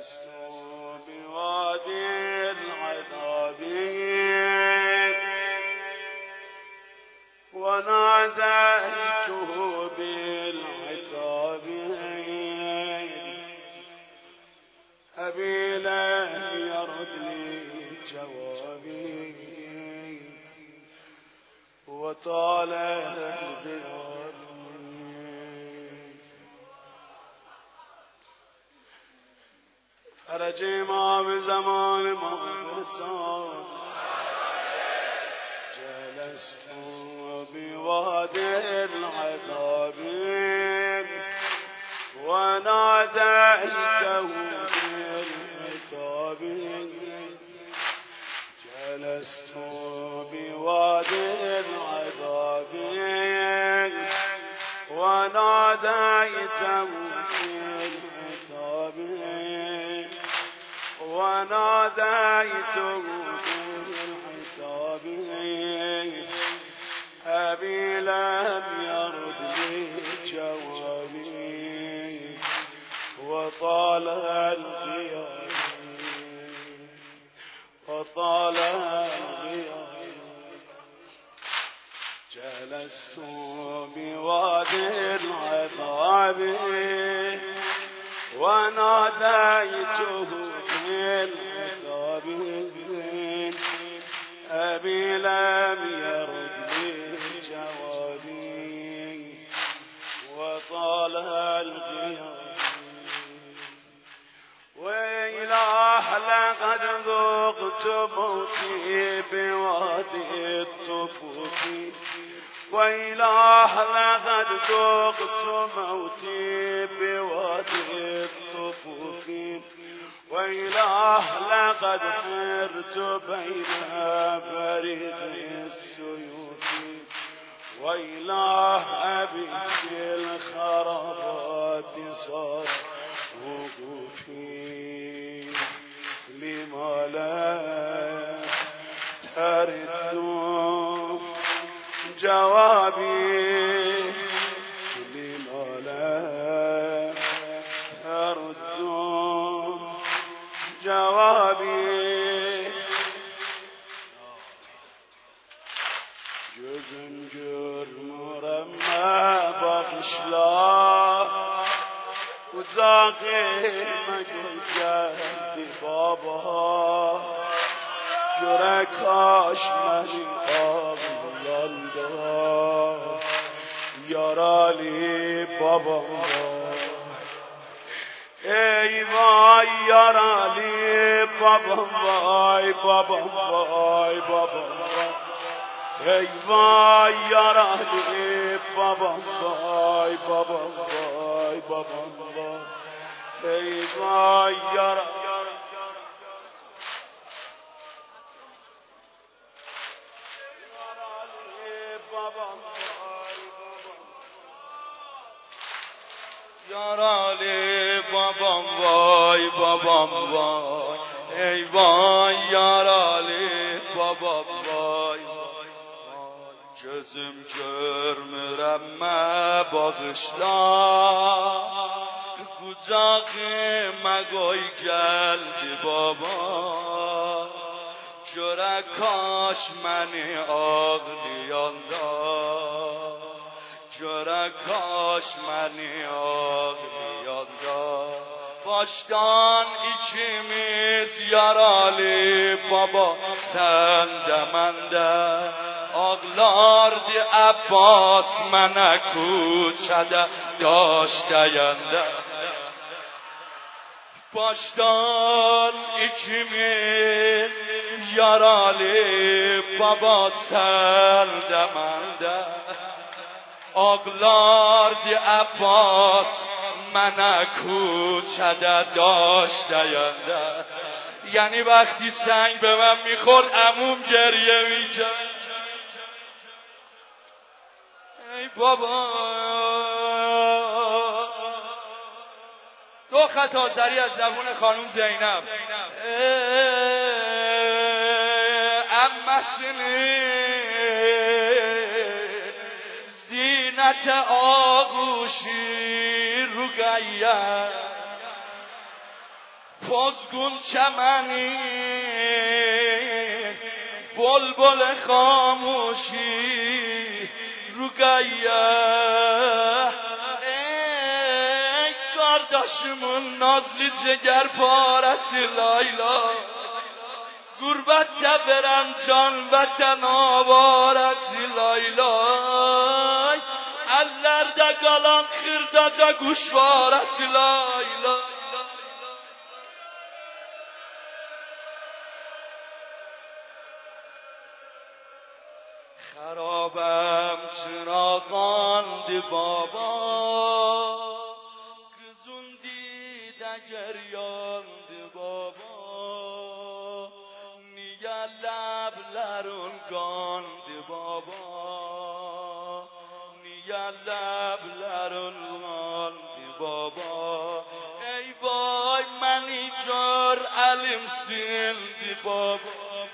جلست بوادي العذاب وناديته بالعتاب أبي لا يرد لي جوابي وطال الغياب فرجي ما بزمان ما بسان جلست بوادي العذاب وناديته بالعتاب جلست بوادي العذاب وناديته بالعتاب وناديته بالعتاب أبي لم يرد لي جوابي وطال الغياب وطال الغياب جلست بوادي العذاب وناديته بالعتاب أبي لم يرد لي جوابي وطال الغياب وإله لقد ذقت موتي بوادي الطفوف وإله لقد ذقت موتي بوادي الطفوف وإله لقد حرت بين بريد السيوف وإله أبي في الخرابات صار وقوفي لما لا ترد جوابي لما لا ترد جوابي جزم جرم رمى بغشلا وزاقي مجل جهد بابا جرکاش منی آغلالده یارالی بابا ای وای یارالی بابا وای بابا وای بابا ای وای یارالی بابا وای بابا وای بابا ای وای یارالی یارالی بابام وای بابام وای ای وای یارالی بابام وای جزم جرم رمه باغışla kucağı magoy geldi baba جره کاش منی ağlayanda جره کاش منی ağlayanda baştan ikimiz yaralı baba sen de mende ağlardı Abbas mənə kuçədə daşdayanda baştan ikimiz yaralı baba sen de mende ağlardı Abbas mənə کوچەdə داشتayanda یعنی وقتی سنگ به من میخورد عموم گریه میکرد ای بابا دو خط آذری از زبون خانم زینب امسنی زینت آغوشی رقیه پزگون چمنی بلبل خاموشی رو گیه ای کارداشمون نازلی جگر پارسی لایلا گربت برم جان وطن آوارسی لایلای اللر دگالان خیرده جا گوشوارسی لایلا خرابم چراغان دی بابا کزون دیده گریان دی بابا نیگه لبلرون گان دی بابا نیگه لبلرون گان دی بابا ای وای منی جور علم سیل دی بابا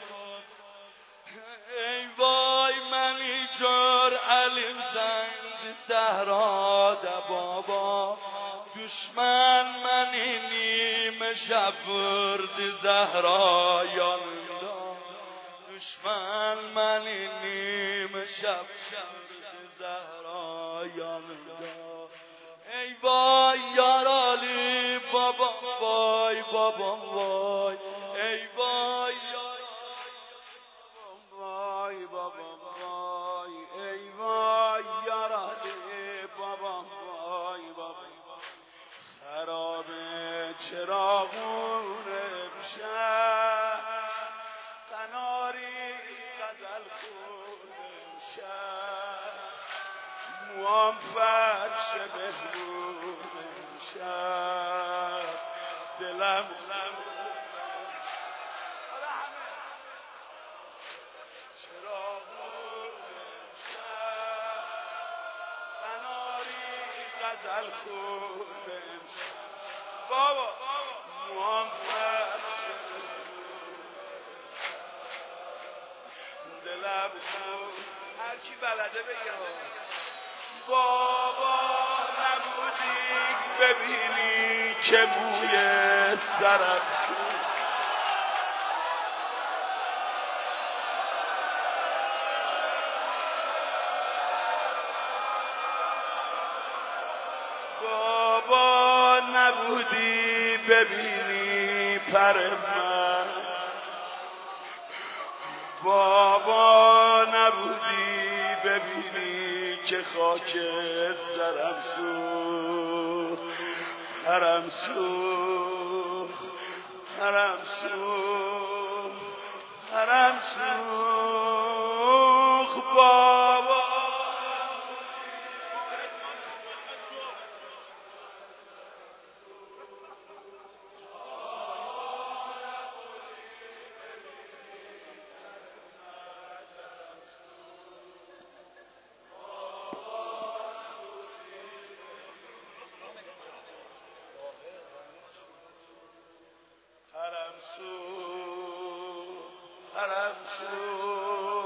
ای وای منی جور علیم زنگ صحرا ده بابا دشمن منی نیم شب ورد زهرا یالله دشمن منی نیم شب ورد زهرا یالله ای وای یارالی بابا وای بابا وای ای وای وای بابا وای ای وای یارالی بابا وای بابا خراب چراغون امشب قناری غزل خون امشب موام فرش بهمون امشب دلم غزل خوبم بابا موام فرش دلم هر کی بلده بگه بابا نبودی ببینی که موی سرم بابا نبودی ببینی پر من بابا نبودی ببینی که خاک سرم سوخت هرم سوخت هرم سوخت هرم سوخت بابا هرم سوخت